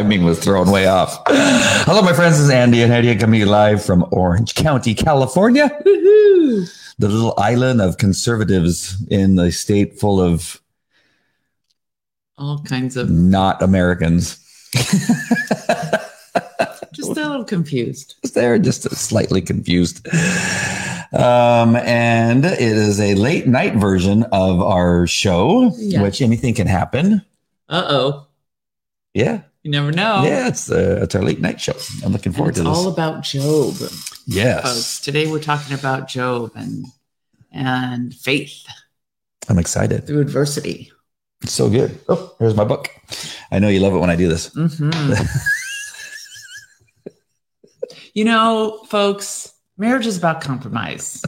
timing was thrown way off. Hello, my friends. This is Andy and Heidi coming to you live from Orange County, California. Woo-hoo. The little island of conservatives in the state full of all kinds of not Americans. Just a little confused. They're just slightly confused. And it is a late night version of our show, which anything can happen. Uh-oh. Yeah. You never know. Yeah, it's our late night show. I'm looking forward to this. It's all about Job. Yes. Folks. Today we're talking about Job and faith. I'm excited. Through adversity. It's so good. Oh, here's my book. I know you love it when I do this. Mm-hmm. You know, folks, marriage is about compromise.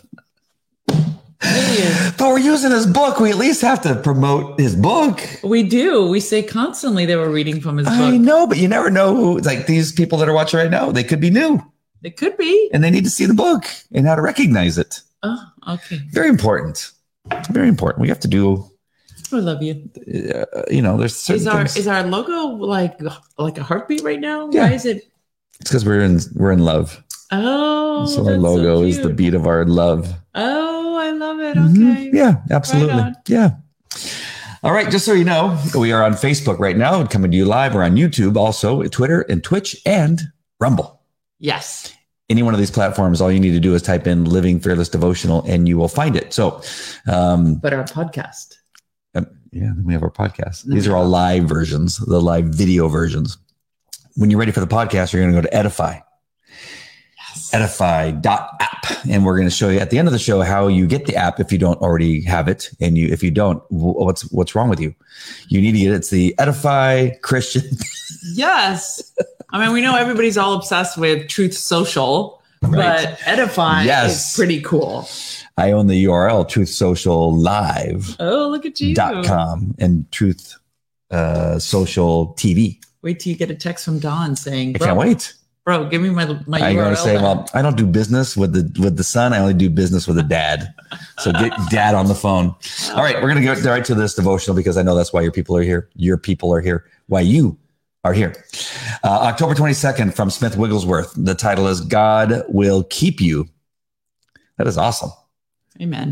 But we're using his book. We at least have to promote his book. We do. We say constantly that we're reading from his book. I know, but you never know who, like these people that are watching right now, they could be new. They could be. And they need to see the book and how to recognize it. Oh, okay. Very important. Very important. We have to do. I love you. There's certain things. Is our logo like a heartbeat right now? Yeah. Why is it? It's because we're in love. Oh, so our logo is the beat of our love. Oh, I love it. Okay. Yeah, absolutely. Right on. Yeah. All right. Just so you know, we are on Facebook right now, coming to you live. We're on YouTube, also Twitter and Twitch and Rumble. Yes. Any one of these platforms, all you need to do is type in Living Fearless Devotional and you will find it. So, but our podcast. Yeah, we have our podcast. These are all live versions, the live video versions. When you're ready for the podcast, you're going to go to Edify. Yes. Edify.app. And we're going to show you at the end of the show how you get the app if you don't already have it. And if you don't, what's wrong with you? You need to get it. It's the Edify Christian. Yes. I mean, we know everybody's all obsessed with Truth Social, right. But Edify is pretty cool. I own the URL Truth Social Live. Oh, look at you. .com and Truth Social TV. Wait till you get a text from Dawn saying, I can't wait. Bro, give me my URL. I'm going to say, well, I don't do business with the son. I only do business with the dad. So get dad on the phone. All right. We're going to get right to this devotional because I know that's why your people are here. Your people are here. Why you are here. October 22nd from Smith Wigglesworth. The title is God Will Keep You. That is awesome. Amen.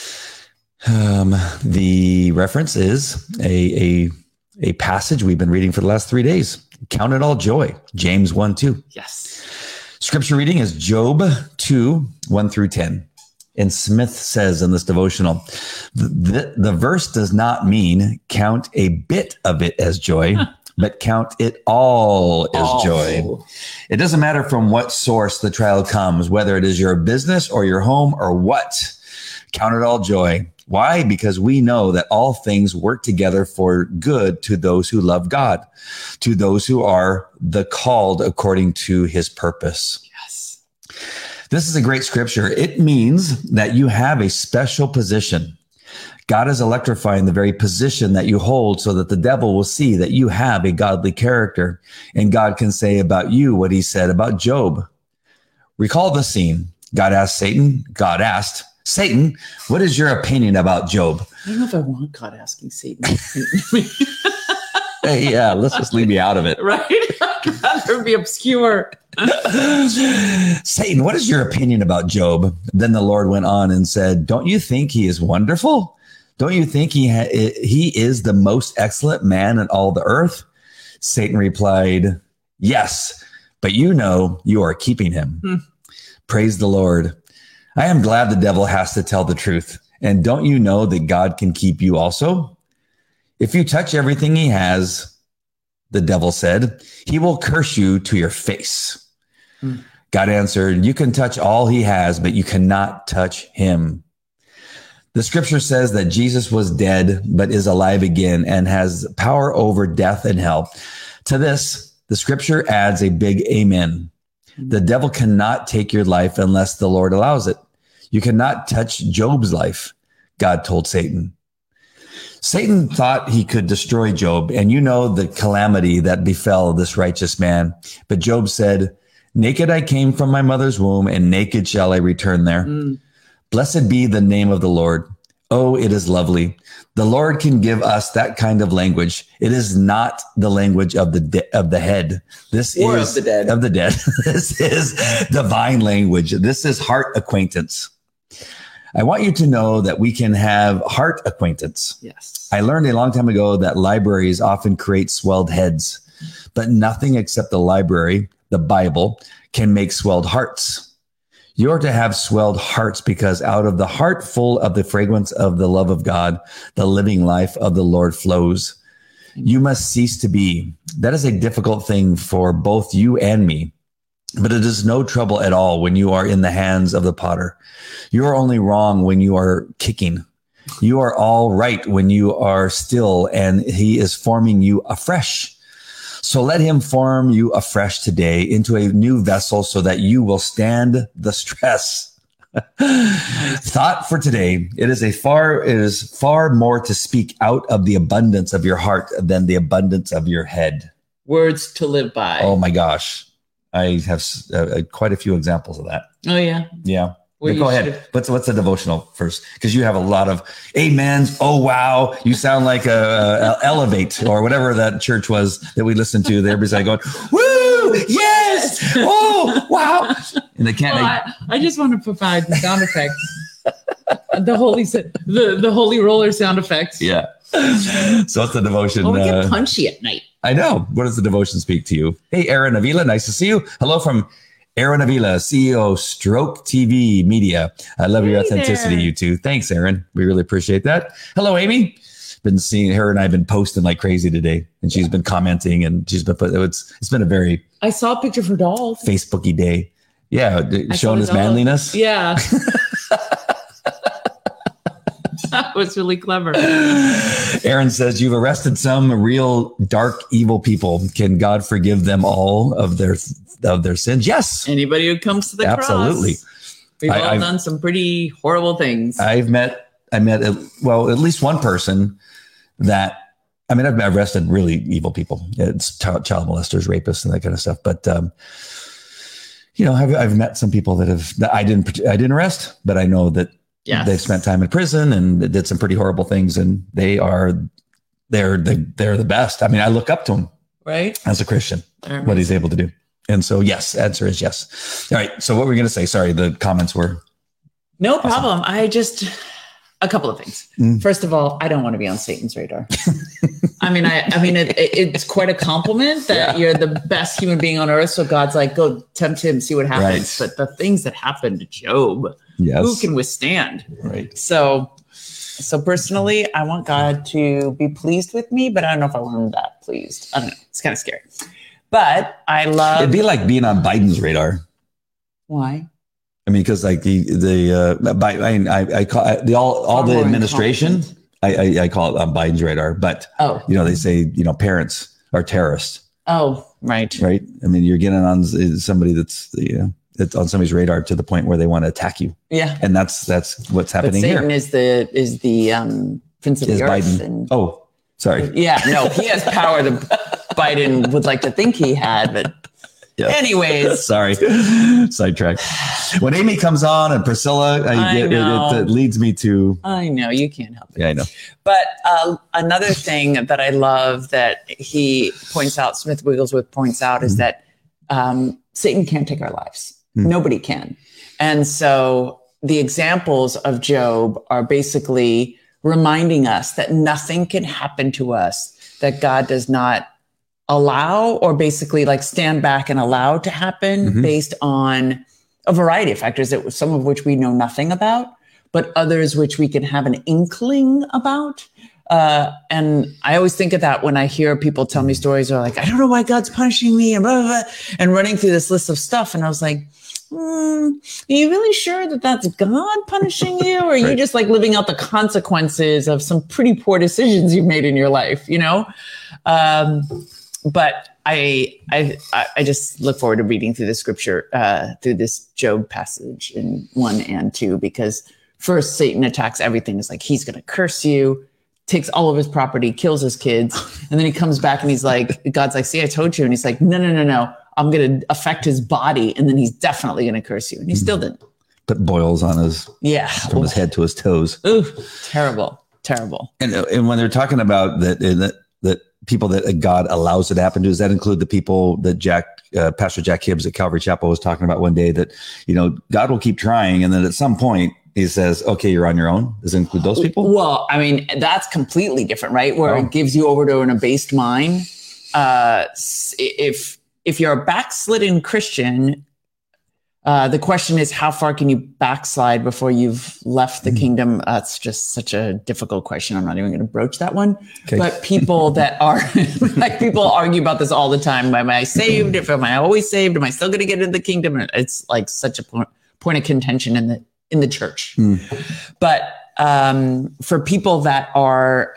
The reference is a passage we've been reading for the last 3 days. Count it all joy. James 1:2. Yes. Scripture reading is Job 2:1-10. And Smith says in this devotional, the verse does not mean count a bit of it as joy, but count it all as joy. It doesn't matter from what source the trial comes, whether it is your business or your home or what. Count it all joy. Why? Because we know that all things work together for good to those who love God, to those who are the called according to his purpose. Yes. This is a great scripture. It means that you have a special position. God is electrifying the very position that you hold so that the devil will see that you have a godly character and God can say about you what he said about Job. Recall the scene. God asked, Satan, what is your opinion about Job? I don't know if I want God asking Satan. Hey, yeah, let's just leave me out of it. Right? I'd rather be obscure. Satan, what is your opinion about Job? Then the Lord went on and said, don't you think he is wonderful? Don't you think he is the most excellent man in all the earth? Satan replied, yes, but you know you are keeping him. Praise the Lord. I am glad the devil has to tell the truth. And don't you know that God can keep you also? If you touch everything he has, the devil said, he will curse you to your face. God answered, you can touch all he has, but you cannot touch him. The scripture says that Jesus was dead, but is alive again and has power over death and hell. To this, the scripture adds a big amen. The devil cannot take your life unless the Lord allows it. You cannot touch Job's life, God told Satan. Satan thought he could destroy Job, and you know the calamity that befell this righteous man. But Job said, naked I came from my mother's womb, and naked shall I return there. Blessed be the name of the Lord. Oh, it is lovely. The Lord can give us that kind of language. It is not the language of the head. This or is of the dead. Of the dead. This is divine language. This is heart acquaintance. I want you to know that we can have heart acquaintance. Yes. I learned a long time ago that libraries often create swelled heads, but nothing except the library, the Bible, can make swelled hearts. You're to have swelled hearts because out of the heart full of the fragrance of the love of God, the living life of the Lord flows. You must cease to be. That is a difficult thing for both you and me, but it is no trouble at all when you are in the hands of the potter. You are only wrong when you are kicking. You are all right when you are still, and he is forming you afresh. So let him form you afresh today into a new vessel so that you will stand the stress. Thought for today. It is far more to speak out of the abundance of your heart than the abundance of your head. Words to live by. Oh my gosh. I have quite a few examples of that. Oh yeah. Yeah. Go ahead. What's the devotional first? Because you have a lot of amens. Oh, wow. You sound like a Elevate or whatever that church was that we listened to. Everybody's like going, woo, yes. Oh, wow. And they can't. I just want to provide the sound effects. the holy roller sound effects. Yeah. So what's the devotion? We get punchy at night. I know. What does the devotion speak to you? Hey, Aaron Avila. Nice to see you. Hello from Aaron Avila, CEO, Stroke TV Media. I love your authenticity, you two. Thanks, Aaron. We really appreciate that. Hello, Amy. Been seeing her and I've been posting like crazy today, and she's been commenting, and she's been it's been a very. I saw a picture of her doll. Facebooky day. Yeah, showing his manliness. Yeah. That was really clever. Aaron says, you've arrested some real dark, evil people. Can God forgive them all of their sins? Yes. Anybody who comes to the cross. Absolutely. We've all done some pretty horrible things. I met at least one person that, I've arrested really evil people. It's child molesters, rapists, and that kind of stuff. But, I've met some people that I didn't arrest, but I know that they've spent time in prison and did some pretty horrible things, and they're the best. I look up to him, right, as a Christian, what he's able to do. And so, yes, answer is yes. All right. So what were we going to say? Sorry, the comments were. No problem. A couple of things. First of all, I don't want to be on Satan's radar. It's quite a compliment that you're the best human being on earth. So God's like, go tempt him, see what happens. Right. But the things that happened to Job, who can withstand? Right. So personally, I want God to be pleased with me, but I don't know if I want him that pleased. I don't know. It's kind of scary. But I love. It'd be like being on Biden's radar. Why? Because like I call all the administration. I call it on Biden's radar. But they say parents are terrorists. Oh, right. Right. You're getting on somebody that's on somebody's radar to the point where they want to attack you. Yeah. And that's what's happening here. Satan is the prince of the earth. Sorry. Yeah. No, he has power that Biden would like to think he had, but. Yeah. Anyways, sorry, sidetrack. When Amy comes on and Priscilla, it leads me to. I know you can't help it. Yeah, I know. But another thing that I love that he points out, Smith Wigglesworth points out, is that Satan can't take our lives. Nobody can, and so the examples of Job are basically reminding us that nothing can happen to us that God does not allow, or basically like stand back and allow to happen based on a variety of factors, some of which we know nothing about, but others which we can have an inkling about. And I always think of that when I hear people tell me stories, or like, I don't know why God's punishing me, and blah, blah, blah, and running through this list of stuff. And I was like, are you really sure that that's God punishing you? Or are you just like living out the consequences of some pretty poor decisions you've made in your life, But I just look forward to reading through the scripture, through this Job passage in 1 and 2, because first Satan attacks everything. It's like, he's going to curse you, takes all of his property, kills his kids. And then he comes back and he's like, God's like, see, I told you. And he's like, no. I'm going to affect his body. And then he's definitely going to curse you. And he still didn't. put boils on his from his head to his toes. Ooh, terrible. And when they're talking about that people that God allows it to happen to, does that include the people that Pastor Jack Hibbs at Calvary Chapel was talking about one day, that, God will keep trying. And then at some point he says, okay, you're on your own. Does it include those people? Well, I mean, that's completely different, right? Where it gives you over to an abased mind. If you're a backslidden Christian, the question is, how far can you backslide before you've left the kingdom? That's just such a difficult question. I'm not even going to broach that one. Okay. But people that are people argue about this all the time. Am I saved? Am I always saved? Am I still going to get into the kingdom? It's like such a point of contention in the church. But for people that are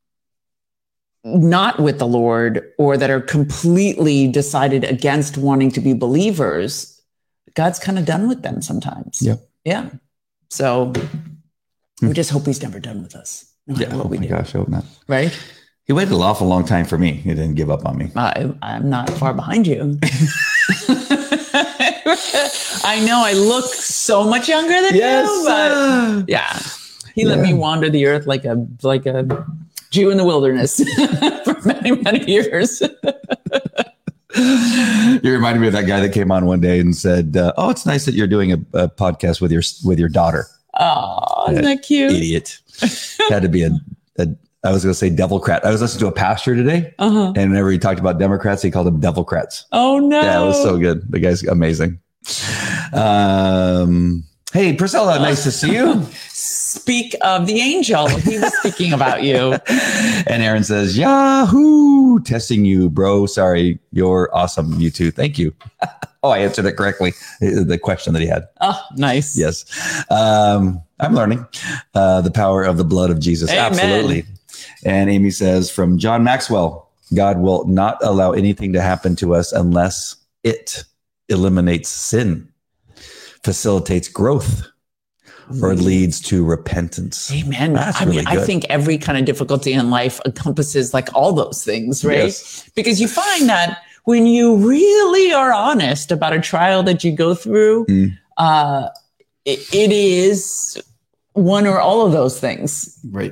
not with the Lord, or that are completely decided against wanting to be believers, God's kind of done with them sometimes. Yeah. So we just hope he's never done with us. No matter what we do. Gosh, I hope not. Right? He waited an awful long time for me. He didn't give up on me. I'm not far behind you. I know I look so much younger than you, but yeah, he let me wander the earth like a Jew in the wilderness for many, many years. You reminded me of that guy that came on one day and said, "Oh, it's nice that you're doing a podcast with your daughter." Oh, isn't that cute? Idiot. Had to be I was going to say Devilcrat. I was listening to a pastor today, and whenever he talked about Democrats, he called them Devilcrats. Oh no! Yeah, it was so good. The guy's amazing. Hey, Priscilla, nice to see you. Speak of the angel. He was speaking about you. And Aaron says, Yahoo, testing you, bro. Sorry, you're awesome. You too. Thank you. Oh, I answered it correctly. The question that he had. Oh, nice. Yes. I'm learning the power of the blood of Jesus. Amen. Absolutely. And Amy says, from John Maxwell, God will not allow anything to happen to us unless it eliminates sin, facilitates growth, or leads to repentance. Amen. That's really good. I think every kind of difficulty in life encompasses like all those things, right? Yes. Because you find that when you really are honest about a trial that you go through, it is one or all of those things. Right.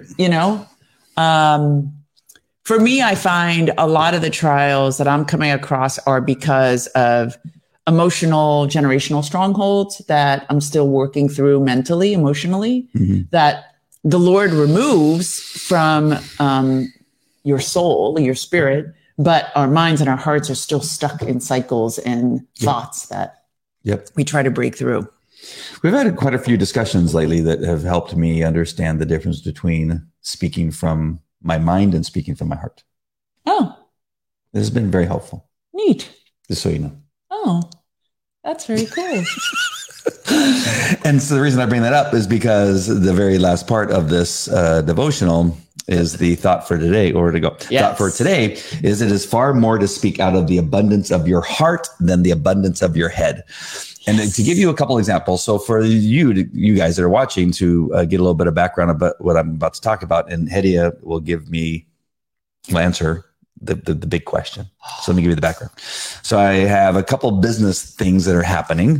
For me, I find a lot of the trials that I'm coming across are because of emotional generational strongholds that I'm still working through mentally, emotionally, that the Lord removes from your soul, your spirit, but our minds and our hearts are still stuck in cycles and thoughts that we try to break through. We've had quite a few discussions lately that have helped me understand the difference between speaking from my mind and speaking from my heart. Oh. This has been very helpful. Neat. Just so you know. Oh, that's very cool. And so the reason I bring that up is because the very last part of this devotional is the thought for today, or to go. Yes. Thought for today is, it is far more to speak out of the abundance of your heart than the abundance of your head. And to give you a couple examples, so for you guys that are watching, to get a little bit of background about what I'm about to talk about, and Hedia will answer the big question. So let me give you the background. So I have a couple business things that are happening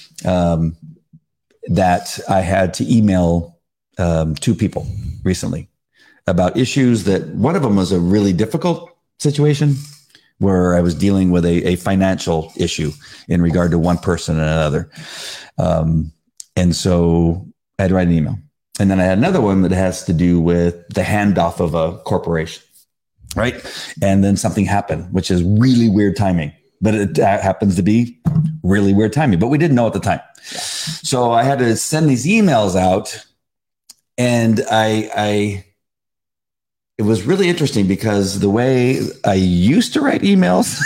that I had to email 2 people recently about issues that one of them was a really difficult situation where I was dealing with a financial issue in regard to one person and another. And so I had to write an email. And then I had another one that has to do with the handoff of a corporation. Right. And then something happened, which is really weird timing, but it happens to be really weird timing, but we didn't know at the time. Yeah. So I had to send these emails out, and it was really interesting because the way I used to write emails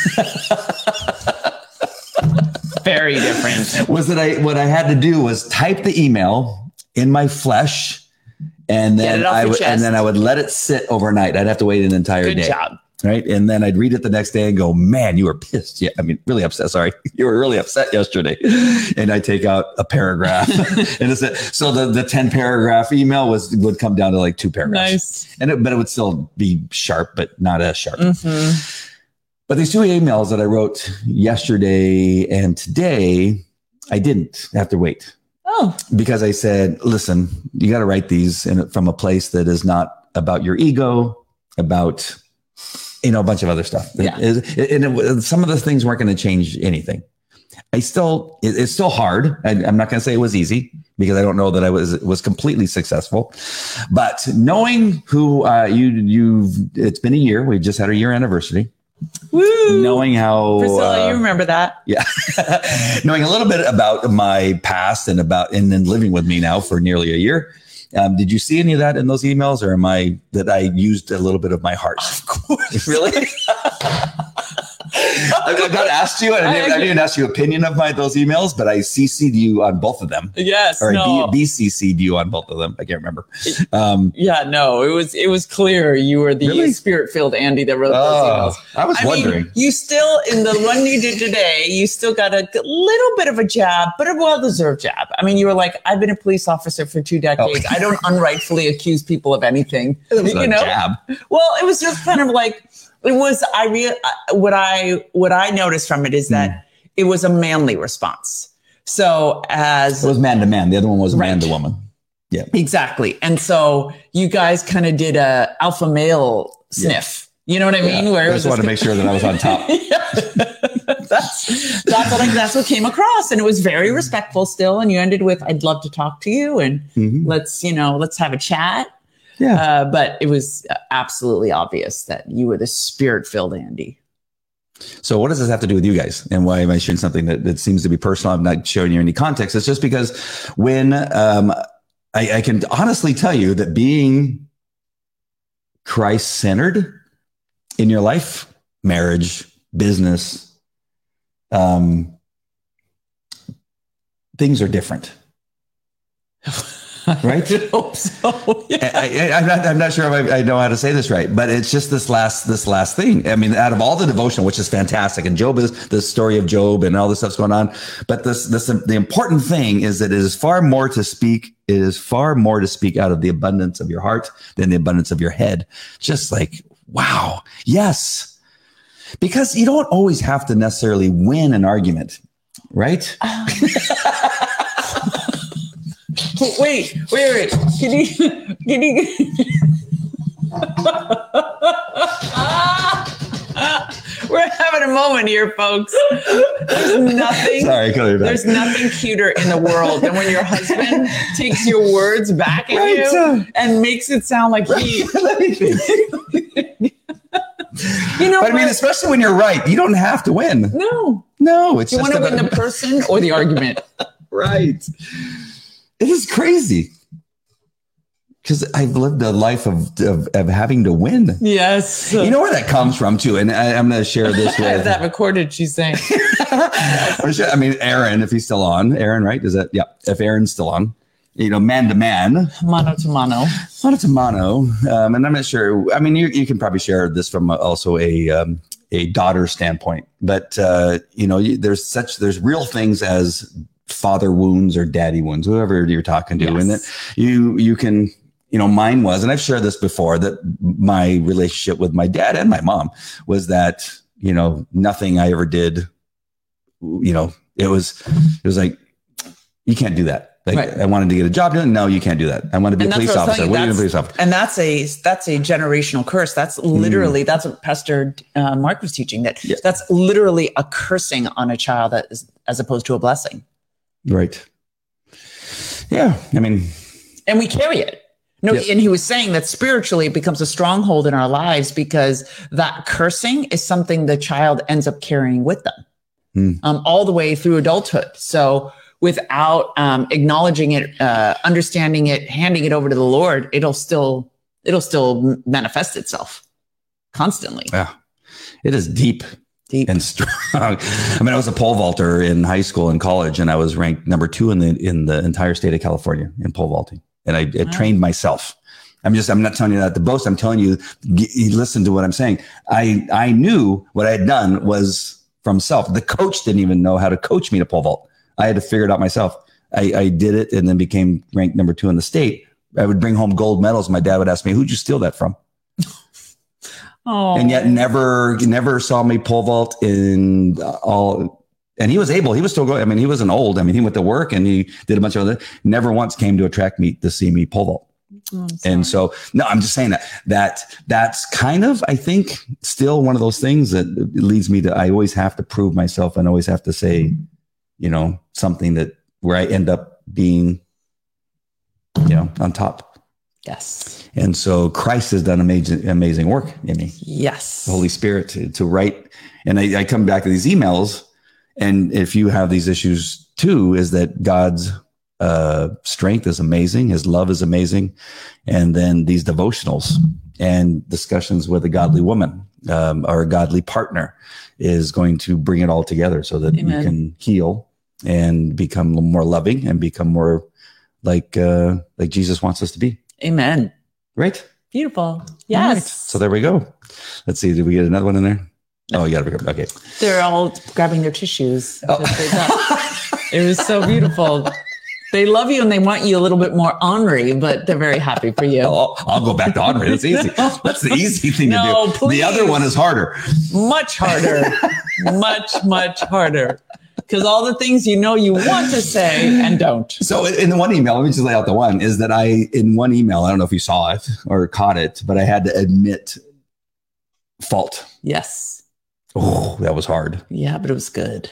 very different was that what I had to do was type the email in my flesh, and then I would let it sit overnight. I'd have to wait an entire day. Good job. Right. And then I'd read it the next day and go, man, you were pissed. Yeah. I mean, really upset. Sorry. You were really upset yesterday. And I take out a paragraph. And so the 10 paragraph email would come down to like 2 paragraphs. Nice. But it would still be sharp, but not as sharp. Mm-hmm. But these 2 emails that I wrote yesterday and today, I didn't have to wait. Oh, because I said, listen, you got to write these from a place that is not about your ego, about, a bunch of other stuff. Yeah. Some of the things weren't going to change anything. It's still hard. I'm not going to say it was easy because I don't know that I was completely successful, but knowing who it's been a year. We just had our year anniversary. woo! Knowing how Priscilla, you remember that? Yeah. Knowing a little bit about my past and then living with me now for nearly a year. Did you see any of that in those emails, or that I used a little bit of my heart? Of course. Really? I've not asked you, and I didn't ask your opinion of those emails, but I CC'd you on both of them. Yes. Or BCC'd you on both of them. I can't remember. It was clear you were the Really? Spirit-filled Andy that wrote those emails. I was wondering. You still, in the one you did today, you still got a little bit of a jab, but a well-deserved jab. I mean, you were like, I've been a police officer for 2 decades. I don't unrightfully accuse people of anything. It was a jab. Well, it was just kind of like, what I noticed from it is that it was a manly response. So it was man to man. The other one was man to woman. Yeah, exactly. And so you guys kind of did a alpha male sniff. Yeah. You know what I mean? Yeah. Where I just wanted to make sure that I was on top. That's what came across, and it was very respectful still. And you ended with, "I'd love to talk to you, and let's have a chat." Yeah. But it was absolutely obvious that you were the Spirit-filled Andy. So what does this have to do with you guys? And why am I sharing something that seems to be personal? I'm not showing you any context. It's just because when I can honestly tell you that being Christ-centered in your life, marriage, business, things are different. Right? I hope so. Yeah. I'm not sure if I know how to say this right, but it's just this last thing. I mean, out of all the devotion, which is fantastic, and Job is the story of Job and all this stuff's going on. But the important thing is that it is far more to speak. It is far more to speak out of the abundance of your heart than the abundance of your head. Just like, wow. Yes. Because you don't always have to necessarily win an argument, right? Wait. Can you? We're having a moment here, folks. There's nothing. Sorry, there's nothing cuter in the world than when your husband takes your words back at you and makes it sound like he. But I mean, especially when you're right, you don't have to win. No, it's you want to win the person or the argument. Right. It is crazy because I've lived a life of having to win. Yes. You know where that comes from too. And I'm going to share this with. I have that recorded, she's saying. I mean, Aaron, if he's still on. Aaron, right? If Aaron's still on. Man to man. Mano to mano. Mano to mano. And I'm not sure. I mean, you can probably share this from also a daughter standpoint. But, there's real things as father wounds or daddy wounds, whoever you're talking to. Yes. And that you can, mine was, and I've shared this before, that my relationship with my dad and my mom was that, nothing I ever did, it was like, you can't do that. Like, right. I wanted to get a job done. No, you can't do that. I want to be a police officer. What are you a police officer? And that's a generational curse. That's literally, that's what Pastor Mark was teaching, that's literally a cursing on a child as opposed to a blessing. Right. Yeah. I mean, and we carry it. No, yes. And he was saying that spiritually it becomes a stronghold in our lives because that cursing is something the child ends up carrying with them all the way through adulthood. So without acknowledging it, understanding it, handing it over to the Lord, it'll still manifest itself constantly. Yeah. It is deep and strong. I mean, I was a pole vaulter in high school and college, and I was ranked number 2 in the entire state of California in pole vaulting. And I trained myself. I'm not telling you that to boast. I'm telling you, listen to what I'm saying. I knew what I had done was from self. The coach didn't even know how to coach me to pole vault. I had to figure it out myself. I did it and then became ranked number 2 in the state. I would bring home gold medals. My dad would ask me, "Who'd you steal that from?" Oh. And yet never saw me pole vault in And he was still going. I mean, he wasn't old. I mean, he went to work and he did a bunch of other, never once came to a track meet to see me pole vault. And so, no, I'm just saying that's kind of, I think, still one of those things that leads me to, I always have to prove myself and always have to say, you know, something that where I end up being, you know, on top. Yes. And so Christ has done amazing work in me. Yes. The Holy Spirit to write. And I come back to these emails. And if you have these issues too, is that God's strength is amazing. His love is amazing. And then these devotionals and discussions with a godly woman or a godly partner is going to bring it all together so that we can heal and become more loving and become more like Jesus wants us to be. Amen. Right? Beautiful. Yes. Right. So there we go. Let's see. Did we get another one in there? Oh, you got to. Okay. They're all grabbing their tissues. Oh. It was so beautiful. They love you and they want you a little bit more ornery, but they're very happy for you. I'll go back to ornery. That's easy. That's the easy thing to do. Please. The other one is harder. Much harder. much harder. Because all the things you know you want to say and don't. So in the one email, let me just lay out the one, is that in one email, I don't know if you saw it or caught it, but I had to admit fault. Yes. Oh, that was hard. Yeah, but it was good.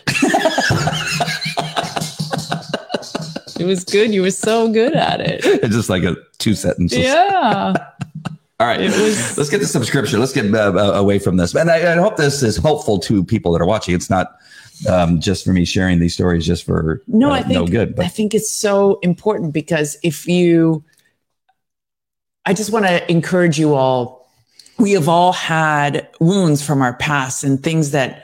It was good. You were so good at it. It's just like 2 sentences. Yeah. All right. Let's get to some scripture. Let's get away from this. And I hope this is helpful to people that are watching. It's not just for me sharing these stories just for I think it's so important because I just want to encourage you all. We have all had wounds from our past and things that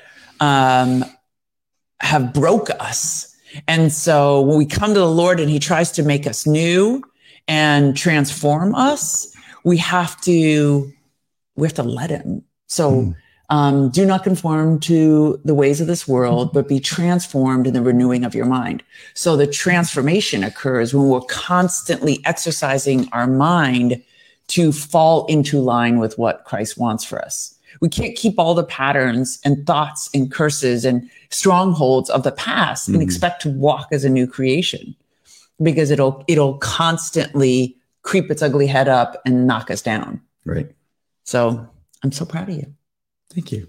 have broke us. And so when we come to the Lord and he tries to make us new and transform us, we have to let him. So do not conform to the ways of this world, but be transformed in the renewing of your mind. So the transformation occurs when we're constantly exercising our mind to fall into line with what Christ wants for us. We can't keep all the patterns and thoughts and curses and strongholds of the past and expect to walk as a new creation, because it'll constantly creep its ugly head up and knock us down. Right. So I'm so proud of you. Thank you.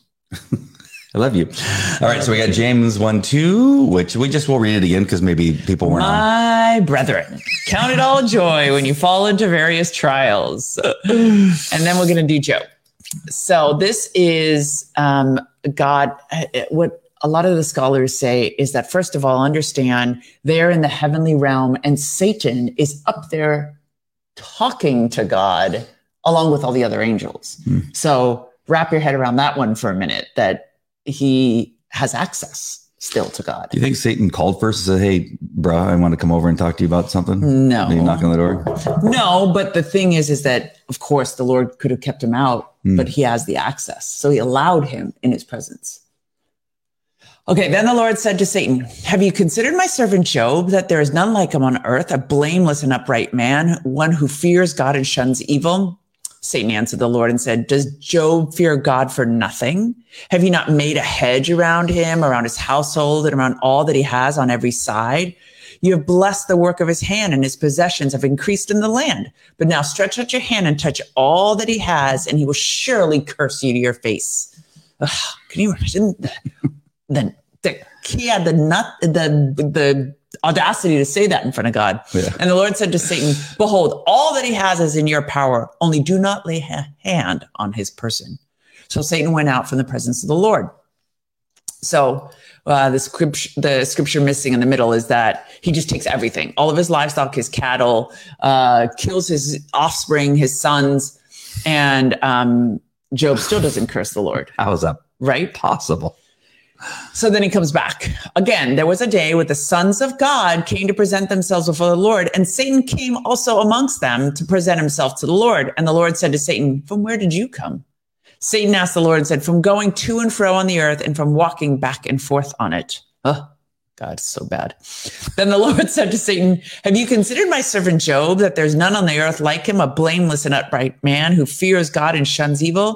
I love you. All right. So we got James 1:2, which we'll read it again because maybe people weren't My brethren, count it all joy when you fall into various trials. And then we're going to do Job. So this is God. What a lot of the scholars say is that, first of all, understand they're in the heavenly realm and Satan is up there talking to God along with all the other angels. So wrap your head around that one for a minute, that he has access still to God. Do you think Satan called first and said, hey, bro, I want to come over and talk to you about something? No. Maybe knock on the door? No, but the thing is that, of course, the Lord could have kept him out, but he has the access. So he allowed him in his presence. Okay, then the Lord said to Satan, have you considered my servant Job, that there is none like him on earth, a blameless and upright man, one who fears God and shuns evil? Satan answered the Lord and said, does Job fear God for nothing? Have you not made a hedge around him, around his household, and around all that he has on every side? You have blessed the work of his hand, and his possessions have increased in the land. But now stretch out your hand and touch all that he has, and he will surely curse you to your face. Ugh, can you imagine that? He had the audacity to say that in front of God. Yeah. And the Lord said to Satan, behold, all that he has is in your power. Only do not lay a hand on his person. So Satan went out from the presence of the Lord. So the scripture missing in the middle is that he just takes everything, all of his livestock, his cattle, kills his offspring, his sons. And Job still doesn't curse the Lord. How is that possible? So then he comes back. Again, there was a day when the sons of God came to present themselves before the Lord, and Satan came also amongst them to present himself to the Lord. And the Lord said to Satan, from where did you come? Satan asked the Lord and said, from going to and fro on the earth and from walking back and forth on it. Oh, God, it's so bad. Then the Lord said to Satan, have you considered my servant Job, that there's none on the earth like him, a blameless and upright man who fears God and shuns evil?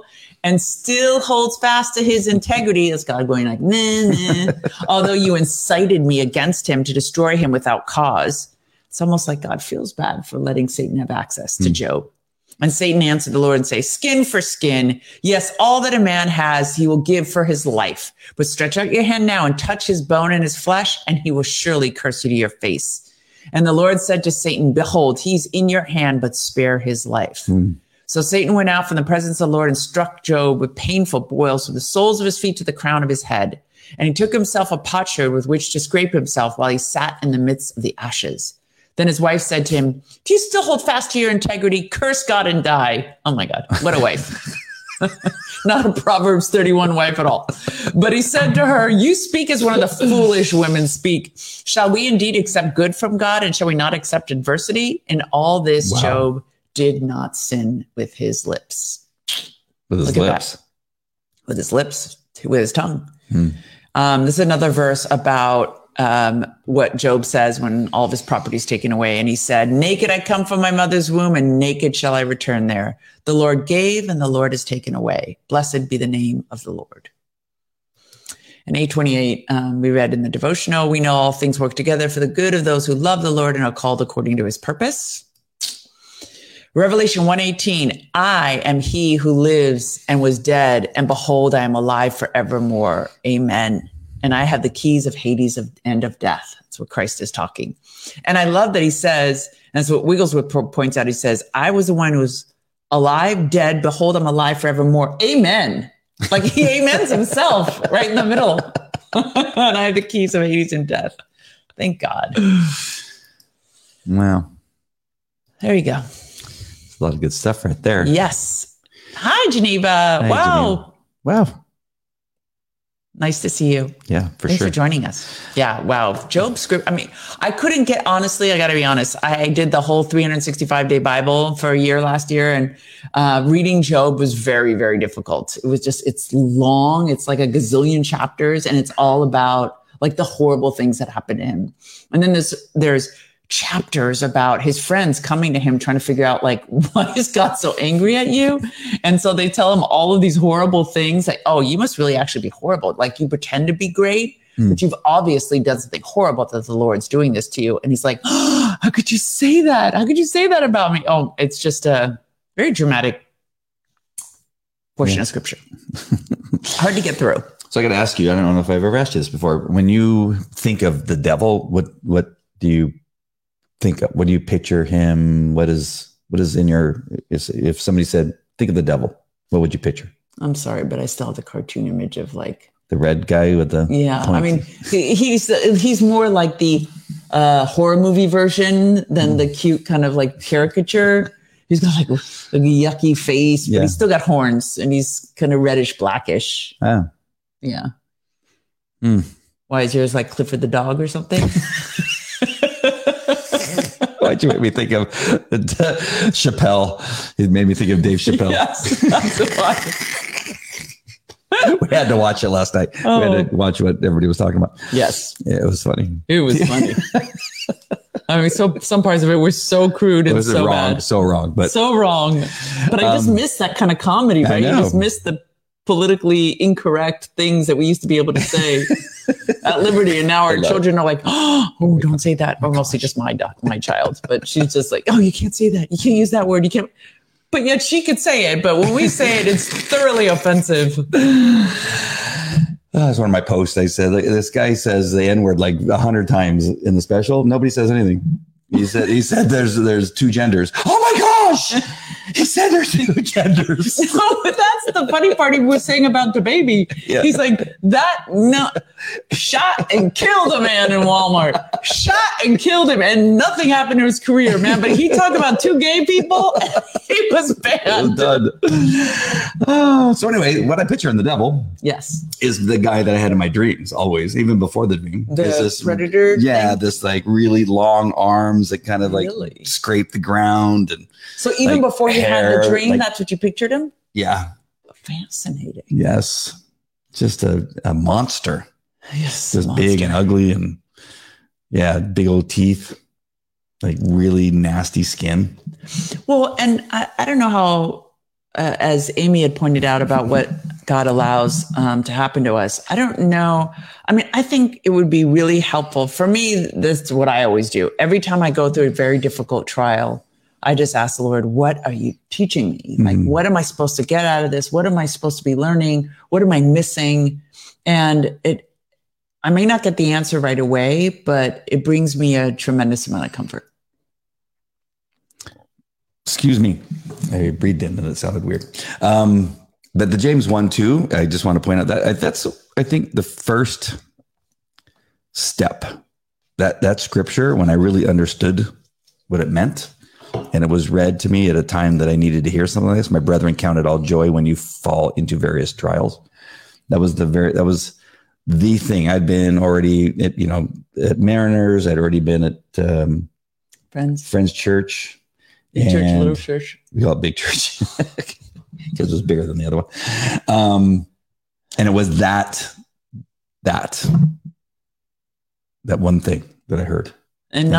and still holds fast to his integrity. Is God going like, nah, nah. Although you incited me against him to destroy him without cause. It's almost like God feels bad for letting Satan have access to Job. And Satan answered the Lord and say, skin for skin. Yes, all that a man has, he will give for his life. But stretch out your hand now and touch his bone and his flesh, and he will surely curse you to your face. And the Lord said to Satan, behold, he's in your hand, but spare his life. So Satan went out from the presence of the Lord and struck Job with painful boils from the soles of his feet to the crown of his head. And he took himself a potsherd with which to scrape himself while he sat in the midst of the ashes. Then his wife said to him, do you still hold fast to your integrity? Curse God and die. Oh my God, what a wife. Not a Proverbs 31 wife at all. But he said to her, you speak as one of the foolish women speak. Shall we indeed accept good from God, and shall we not accept adversity? In all this, Job did not sin with his lips. With his lips. With his lips, with his tongue. This is another verse about what Job says when all of his property is taken away. And he said, naked I come from my mother's womb, and naked shall I return there. The Lord gave, and the Lord has taken away. Blessed be the name of the Lord. In 8:28, we read in the devotional, we know all things work together for the good of those who love the Lord and are called according to his purpose. Revelation 1:18, I am he who lives and was dead, and behold, I am alive forevermore. Amen. And I have the keys of Hades and of death. That's what Christ is talking. And I love that he says, and that's what Wigglesworth points out. He says, I was the one who was alive, dead. Behold, I'm alive forevermore. Amen. Like he amens himself right in the middle. And I have the keys of Hades and death. Thank God. Wow. There you go. That's a lot of good stuff right there. Yes. Hi, Geneva. Hi, wow. Geneva. Wow. Nice to see you. Yeah, Thanks for joining us. Yeah, wow. Job's script. I mean, I couldn't get, honestly, I got to be honest. I did the whole 365-day Bible for a year last year, and reading Job was very, very difficult. It was just, it's long. It's like a gazillion chapters, and it's all about like the horrible things that happened to him. And then there's chapters about his friends coming to him trying to figure out like, why is God so angry at you? And so they tell him all of these horrible things like, oh, you must really actually be horrible. Like you pretend to be great, but you've obviously done something horrible that the Lord's doing this to you. And he's like, oh, how could you say that? How could you say that about me? Oh, it's just a very dramatic portion of scripture. Hard to get through. So I got to ask you, I don't know if I've ever asked you this before. When you think of the devil, what do you think of? What do you picture him? What is in your, if somebody said, think of the devil, what would you picture? I'm sorry, but I still have the cartoon image of like the red guy with the point. I mean, he's more like the horror movie version than the cute kind of like caricature. He's got like a yucky face, but he's still got horns, and he's kind of reddish blackish. Ah. Yeah. Why is yours like Clifford the dog or something? Why'd you make me think of Chappelle? It made me think of Dave Chappelle. Yes, that's why. We had to watch it last night. We had to watch what everybody was talking about. Yes. Yeah, it was funny. It was funny. I mean, some parts of it were so crude and so wrong, bad. so wrong. But I just miss that kind of comedy, right? You just miss the politically incorrect things that we used to be able to say at Liberty, and now our children are like, oh, don't say that. Or mostly just my child, but she's just like, oh, you can't say that, you can't use that word, you can't. But yet she could say it, but when we say it, it's thoroughly offensive. That's one of my posts. I said, like, this guy says the N-word like 100 times in the special. Nobody says anything. He said there's two genders. Oh my gosh! He said there's two genders. No, but that's the funny part he was saying about the baby. Yeah. He's like, shot and killed a man in Walmart. Shot and killed him, and nothing happened to his career, man. But he talked about two gay people, and he was banned. Done. So anyway, what I picture in the devil, is the guy that I had in my dreams always, even before the dream. The predator. Yeah, this like really long arms that kind of like scrape the ground, and so even like before you had the dream, that's what you pictured him? Yeah. Fascinating. Yes. Just a monster. Yes. Just big and ugly, and big old teeth, like really nasty skin. Well, and I don't know how as Amy had pointed out about what God allows to happen to us. I don't know. I mean, I think it would be really helpful for me. This is what I always do. Every time I go through a very difficult trial, I just ask the Lord, what are you teaching me? Like, what am I supposed to get out of this? What am I supposed to be learning? What am I missing? And I may not get the answer right away, but it brings me a tremendous amount of comfort. Excuse me. I breathed in and it sounded weird. But the James 1:2, I just want to point out that that's, I think, the first step, that scripture, when I really understood what it meant, and it was read to me at a time that I needed to hear something like this. My brethren, count it all joy when you fall into various trials. That was the thing. I'd been already at Mariners. I'd already been at Friends Church. Big church, little church. We call it big church because it was bigger than the other one. And it was that one thing that I heard. And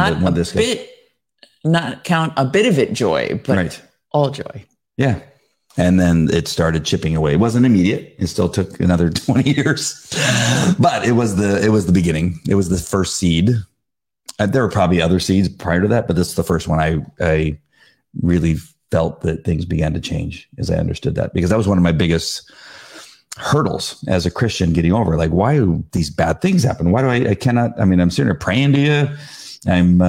not count a bit of it joy, but all joy. Yeah. And then it started chipping away. It wasn't immediate. It still took another 20 years, but it was the beginning. It was the first seed. There were probably other seeds prior to that, but this is the first one I really felt that things began to change as I understood that, because that was one of my biggest hurdles as a Christian getting over. Like, why do these bad things happen? Why do I cannot, I'm sitting there praying to you. I'm,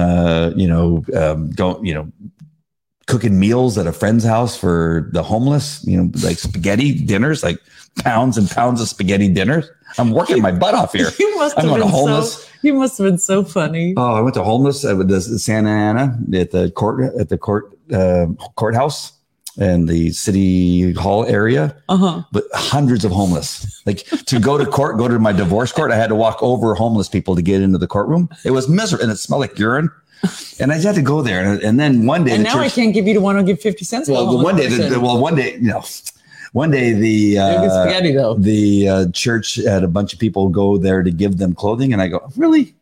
cooking meals at a friend's house for the homeless, like spaghetti dinners, like pounds and pounds of spaghetti dinners. I'm working my butt off here. You must have been so funny. Oh, I went to homeless at the Santa Ana at the courthouse and the city hall area, but hundreds of homeless. Like, to go to court, go to my divorce court, I had to walk over homeless people to get into the courtroom. It was miserable, and it smelled like urine. And I had to go there, and then one day, and now I can't give you the one who'll give 50 cents. Well, one day the spaghetti though. The church had a bunch of people go there to give them clothing, and I go, really?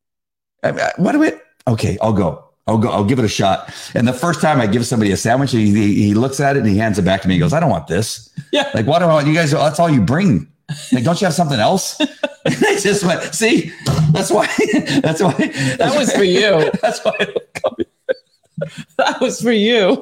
Okay, I'll go. I'll give it a shot. And the first time I give somebody a sandwich, he looks at it and he hands it back to me. He goes, I don't want this. Yeah. Like, what do I want? You guys, that's all you bring. Like, don't you have something else? And I just went, see, that's why. That was for you. That's why. That was for you.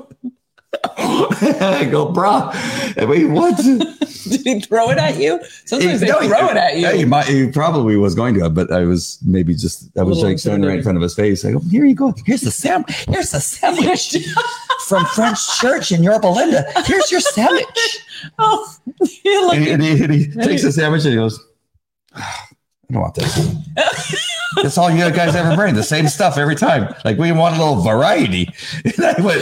I go, bro. Wait, what? Did he throw it at you? Sometimes they throw it at you. He probably was going to, but I was like standing right in front of his face. I go, here you go. Here's the sandwich. Here's the sandwich from French Church in Yorba Linda. Here's your sandwich. Oh, and he takes the sandwich and he goes, I don't want this. That's all you guys ever bring. The same stuff every time. Like, we want a little variety. And I went,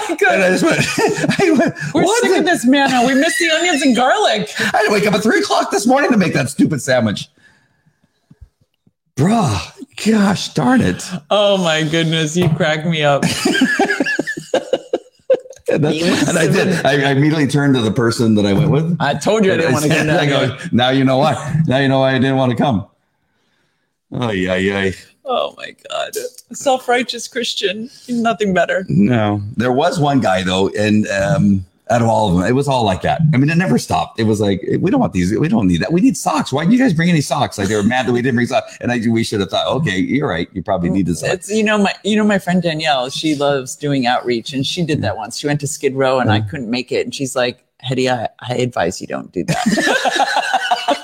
we're sick of this, man. We miss the onions and garlic. I had to wake up at 3:00 this morning to make that stupid sandwich. Bruh, gosh darn it. Oh my goodness. You cracked me up. And I did. I immediately turned to the person that I went with. I told you I didn't want to go down. I go, now you know why. Now you know why I didn't want to come. Oh, yeah. Oh, my God. Self-righteous Christian. Nothing better. No. There was one guy, though, and out of all of them, it was all like that. I mean, it never stopped. It was like, we don't want these. We don't need that. We need socks. Why didn't you guys bring any socks? Like, they were mad that we didn't bring socks. And we should have thought, okay, you're right. You probably need the socks. It's, my friend Danielle, she loves doing outreach, and she did that once. She went to Skid Row, and I couldn't make it. And she's like, Hetty, I advise you don't do that.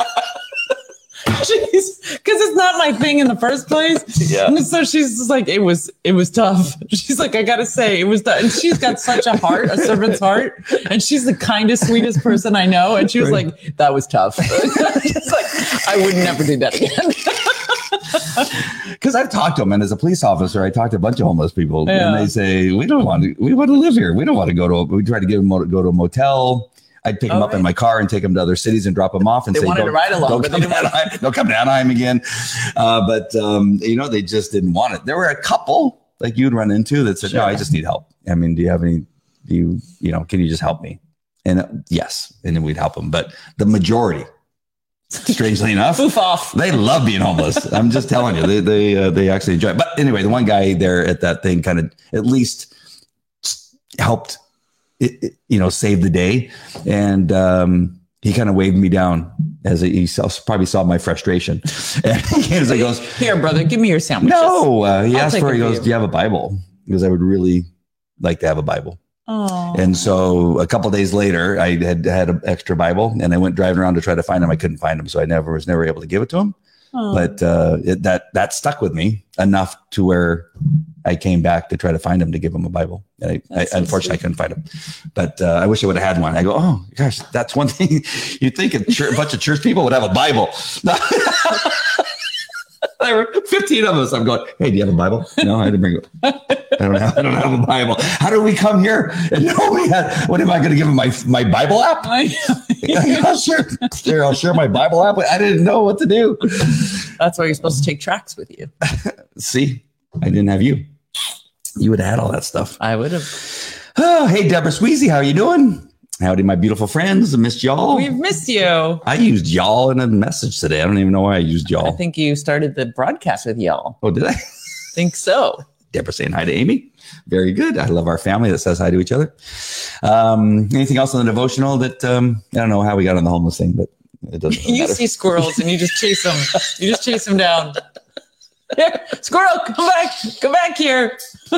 Because it's not my thing in the first place. Yeah. And so she's just like, it was tough. She's like, I gotta say, it was tough. And she's got such a heart, a servant's heart. And she's the kindest, sweetest person I know. And she was like, that was tough. Just like, I would never do that again. Because I've talked to them, and as a police officer, I talked to a bunch of homeless people, and they say, we want to live here. We don't want to we try to get them to go to a motel. I'd pick them up in my car and take them to other cities and drop them off and they say, wanted to ride along, don't come to Anaheim again. But they just didn't want it. There were a couple like you'd run into that said, no, I just need help. I mean, can you just help me? And yes. And then we'd help them. But the majority, strangely enough, poof off. They love being homeless. I'm just telling you, they actually enjoy it. But anyway, the one guy there at that thing kind of at least helped save the day. And he kind of waved me down as he probably saw my frustration. And he goes, "Here, brother, give me your sandwiches." No, he asked for. He goes, "Do you have a Bible?" Because I would really like to have a Bible. Oh. And so a couple of days later, I had an extra Bible, and I went driving around to try to find him. I couldn't find him, so I was never able to give it to him. Oh. But that stuck with me enough to where I came back to try to find him to give him a Bible. And I unfortunately, I couldn't find him. But I wish I would have had one. I go, oh gosh, that's one thing you'd think a bunch of church people would have a Bible. There were 15 of us. I'm going, hey, do you have a Bible? No, I didn't bring it. I don't have a Bible. How did we come here? And nobody had, what am I going to give him my Bible app? I'll share my Bible app. I didn't know what to do. That's why you're supposed to take tracts with you. See, I didn't have you. You would have had all that stuff. I would have. Oh, hey, Deborah Sweezy, how are you doing? Howdy, my beautiful friends. I missed y'all. We've missed you. I used y'all in a message today. I don't even know why I used y'all. I think you started the broadcast with y'all. Oh, did I? Think so. Deborah saying hi to Amy. Very good. I love our family that says hi to each other. Anything else on the devotional that, I don't know how we got on the homeless thing, but it doesn't matter. You see squirrels and you just chase them. You just chase them down. Here, squirrel, come back here.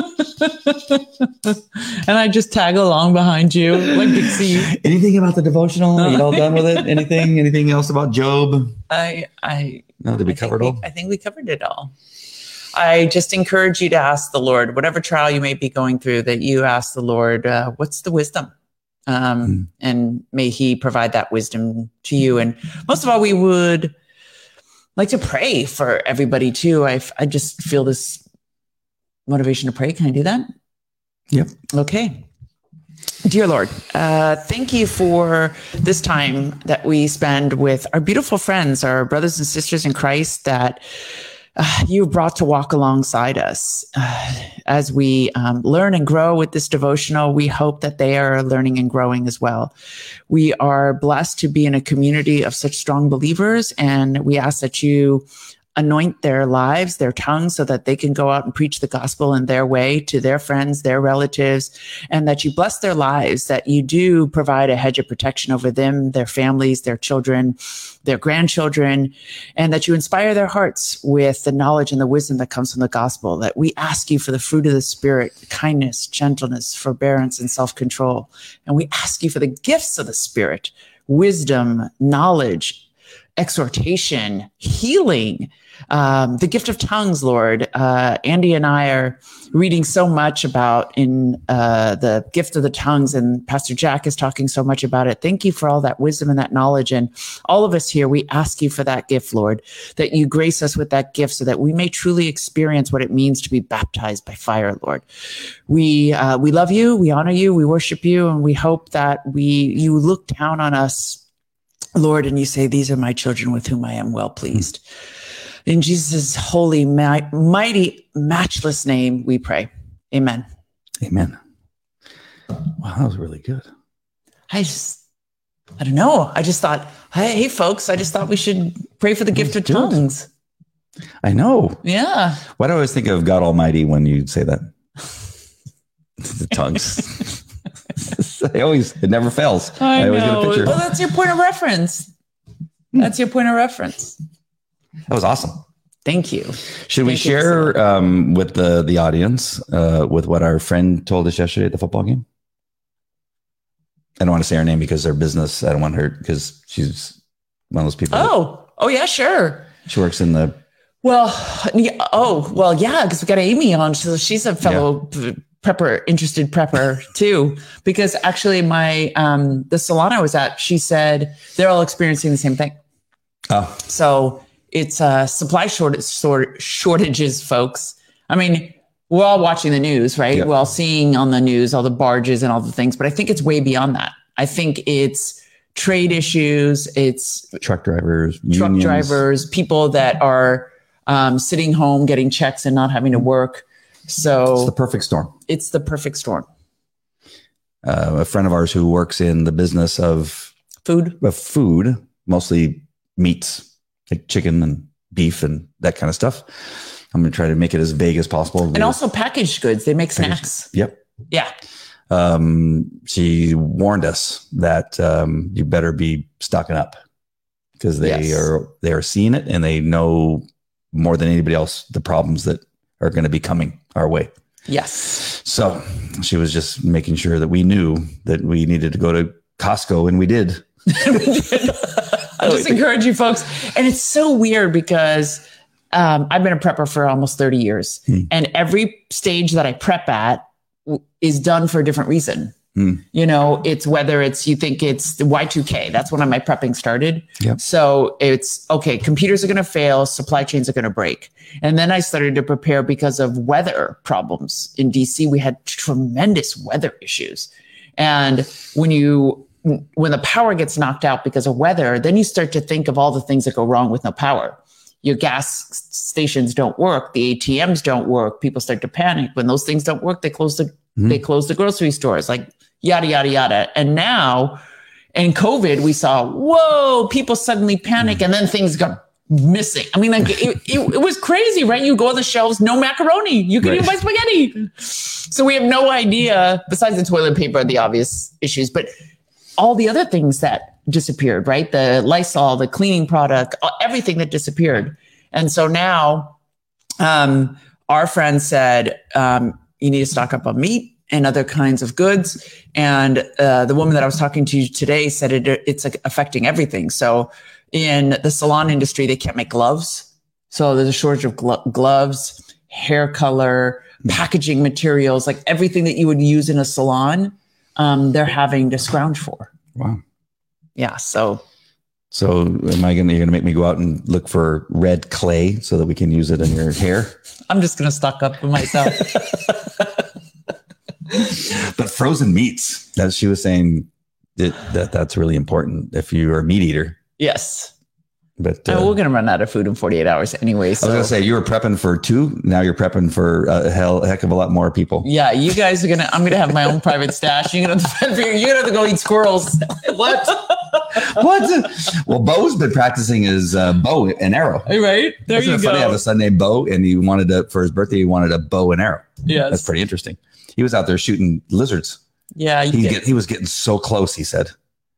And I just tag along behind you like Dixie. Anything about the devotional? Are you all done with it? Anything else about Job? Did we cover it all? I think we covered it all. I just encourage you to ask the Lord, whatever trial you may be going through, that you ask the Lord, what's the wisdom? And may he provide that wisdom to you. And most of all, we would like to pray for everybody too. I just feel this motivation to pray. Can I do that? Yep. Okay. Dear Lord, thank you for this time that we spend with our beautiful friends, our brothers and sisters in Christ that you brought to walk alongside us. As we learn and grow with this devotional, we hope that they are learning and growing as well. We are blessed to be in a community of such strong believers, and we ask that you anoint their lives, their tongues, so that they can go out and preach the gospel in their way to their friends, their relatives, and that you bless their lives, that you do provide a hedge of protection over them, their families, their children, their grandchildren, and that you inspire their hearts with the knowledge and the wisdom that comes from the gospel, that we ask you for the fruit of the Spirit, kindness, gentleness, forbearance, and self-control. And we ask you for the gifts of the Spirit, wisdom, knowledge, exhortation, healing, the gift of tongues, Lord. Andy and I are reading so much about in the gift of the tongues, and Pastor Jack is talking so much about it. Thank you for all that wisdom and that knowledge. And all of us here, we ask you for that gift, Lord, that you grace us with that gift so that we may truly experience what it means to be baptized by fire, Lord. We love you, we honor you, we worship you, and we hope that you look down on us, Lord, and you say, these are my children with whom I am well pleased. In Jesus' holy, mighty, matchless name, we pray. Amen. Amen. Wow, that was really good. I don't know. I just thought, hey, folks, I just thought we should pray for the gift of tongues. I know. Yeah. Why do I always think of God Almighty when you say that? The tongues. It never fails. I always know. get a picture. Well, that's your point of reference. That's your point of reference. That was awesome. Thank you. Should we share with the audience with what our friend told us yesterday at the football game? I don't want to say her name because their business. I don't want her because she's one of those people. Oh yeah, sure. She works in the. Yeah, because we got Amy on. So she's a fellow interested prepper too. Because actually, the salon I was at, she said they're all experiencing the same thing. Oh, so. It's supply shortages, folks. I mean, we're all watching the news, right? Yep. We're all seeing on the news all the barges and all the things, but I think it's way beyond that. I think it's trade issues. It's truck drivers, people that are sitting home getting checks and not having to work. So it's the perfect storm. It's the perfect storm. A friend of ours who works in the business of food, mostly meats. Like chicken and beef and that kind of stuff. I'm going to try to make it as vague as possible. And also packaged goods. They make snacks. Yep. Yeah. she warned us that you better be stocking up because they are seeing it and they know more than anybody else the problems that are going to be coming our way. Yes. So she was just making sure that we knew that we needed to go to Costco, and we did. I just encourage you folks. And it's so weird because I've been a prepper for almost 30 years. And every stage that I prep at is done for a different reason. You know, it's whether it's, you think it's the Y2K. That's when my prepping started. Yep. So it's, okay, computers are going to fail. Supply chains are going to break. And then I started to prepare because of weather problems. In DC, we had tremendous weather issues. And when the power gets knocked out because of weather, then you start to think of all the things that go wrong with no power. Your gas stations don't work. The ATMs don't work. People start to panic. When those things don't work, they close the grocery stores, like yada, yada, yada. And now in COVID, we saw, whoa, people suddenly panic and then things got missing. I mean, like it was crazy, right? You go on the shelves, no macaroni. You can even buy spaghetti. So we have no idea, besides the toilet paper, the obvious issues, but all the other things that disappeared, right? The Lysol, the cleaning product, everything that disappeared. And so now our friend said, you need to stock up on meat and other kinds of goods. And the woman that I was talking to today said it's like affecting everything. So in the salon industry, they can't make gloves. So there's a shortage of gloves, hair color, packaging materials, like everything that you would use in a salon, they're having to scrounge for. Wow. Yeah. So you're going to make me go out and look for red clay so that we can use it in your hair? I'm just going to stock up for myself. But frozen meats, that she was saying that's really important if you're a meat eater. Yes. But we're going to run out of food in 48 hours anyway. So. I was going to say, you were prepping for 2. Now you're prepping for a heck of a lot more people. Yeah. You guys are I'm going to have my own private stash. You're going to have to go eat squirrels. What? Well, Bo's been practicing his bow and arrow. Right. There you go. Funny. I have a son named Bo, and he wanted for his birthday, he wanted a bow and arrow. Yes. That's pretty interesting. He was out there shooting lizards. Yeah. He was getting so close, he said.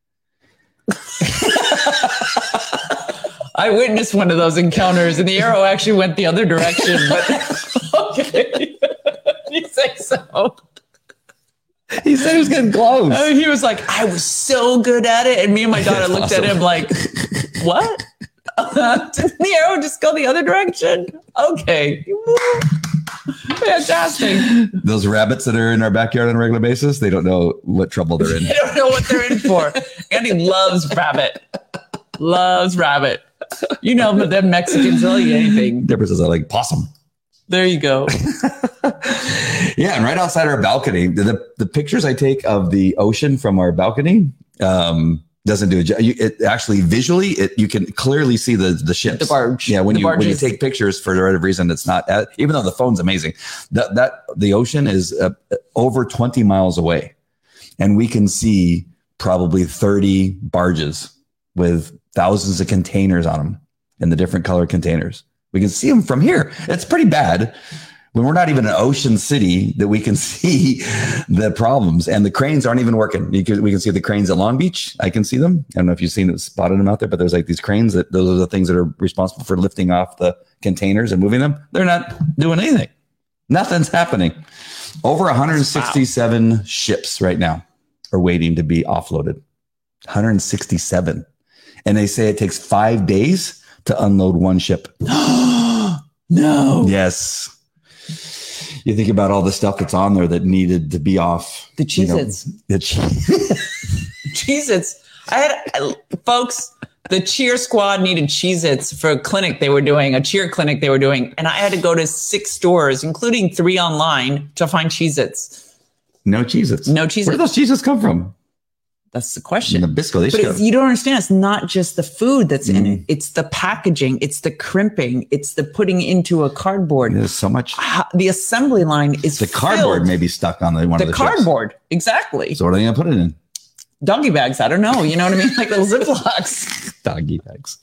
I witnessed one of those encounters and the arrow actually went the other direction, but okay. You say so. He said he was getting close. He was like, I was so good at it. And me and my daughter looked at him like, what? Didn't the arrow just go the other direction? Okay. Fantastic. Those rabbits that are in our backyard on a regular basis, they don't know what trouble they're in. They don't know what they're in for. Andy loves rabbit. Loves rabbit. You know, but them Mexicans will eat anything. Difference is I like possum. There you go. Yeah, and right outside our balcony, the pictures I take of the ocean from our balcony doesn't do it. Actually, visually, you can clearly see the ships. The barge. Yeah, when you take pictures for the right reason, it's not, even though the phone's amazing, the ocean is over 20 miles away. And we can see probably 30 barges with thousands of containers on them in the different color containers. We can see them from here. It's pretty bad when we're not even an ocean city that we can see the problems, and the cranes aren't even working. We can see the cranes at Long Beach. I can see them. I don't know if you've spotted them out there, but there's like these cranes those are the things that are responsible for lifting off the containers and moving them. They're not doing anything. Nothing's happening. Over 167 ships right now are waiting to be offloaded. 167. And they say it takes 5 days to unload one ship. No. Yes. You think about all the stuff that's on there that needed to be off. The Cheez-Its. Cheez-Its. Folks, the cheer squad needed Cheez-Its for a clinic they were doing, a cheer clinic they were doing. And I had to go to 6 stores, including 3 online, to find Cheez-Its. No Cheez-Its. No Cheez-Its. Where do those Cheez-Its come from? That's the question. Nabisco. You don't understand. It's not just the food that's in it. It's the packaging. It's the crimping. It's the putting into a cardboard. There's so much. The assembly line is the cardboard filled. may be stuck on one of the cardboard. Chips. Exactly. So what are they going to put it in? Doggy bags. I don't know. You know what I mean? Like little Ziplocs. Doggy bags.